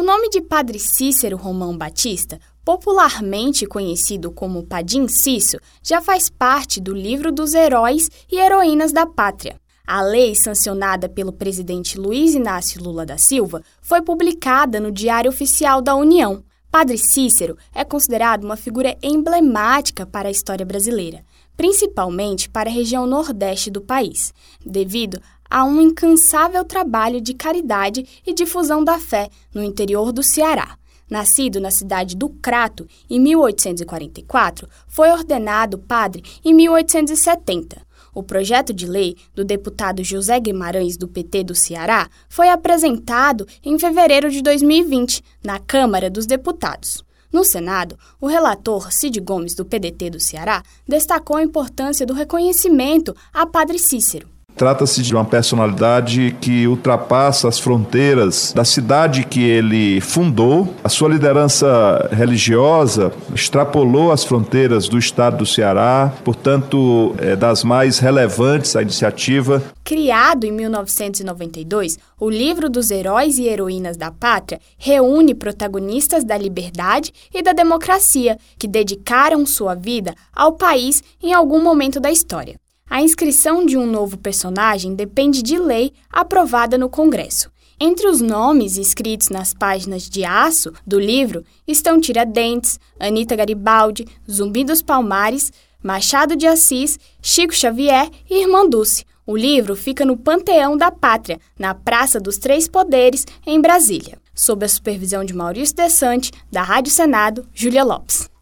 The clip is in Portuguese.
O nome de Padre Cícero Romão Batista, popularmente conhecido como Padim Cício, já faz parte do livro dos heróis e heroínas da pátria. A lei, sancionada pelo presidente Luiz Inácio Lula da Silva, foi publicada no Diário Oficial da União. Padre Cícero é considerado uma figura emblemática para a história brasileira, principalmente para a região nordeste do país, devido a um incansável trabalho de caridade e difusão da fé no interior do Ceará. Nascido na cidade do Crato em 1844, foi ordenado padre em 1870. O projeto de lei do deputado José Guimarães, do PT do Ceará, foi apresentado em fevereiro de 2020, na Câmara dos Deputados. No Senado, o relator Cid Gomes, do PDT do Ceará, destacou a importância do reconhecimento a Padre Cícero. Trata-se de uma personalidade que ultrapassa as fronteiras da cidade que ele fundou. A sua liderança religiosa extrapolou as fronteiras do estado do Ceará, portanto, é das mais relevantes a iniciativa. Criado em 1992, o Livro dos Heróis e Heroínas da Pátria reúne protagonistas da liberdade e da democracia que dedicaram sua vida ao país em algum momento da história. A inscrição de um novo personagem depende de lei aprovada no Congresso. Entre os nomes escritos nas páginas de aço do livro estão Tiradentes, Anita Garibaldi, Zumbi dos Palmares, Machado de Assis, Chico Xavier e Irmã Dulce. O livro fica no Panteão da Pátria, na Praça dos Três Poderes, em Brasília. Sob a supervisão de Maurício Desante, da Rádio Senado, Júlia Lopes.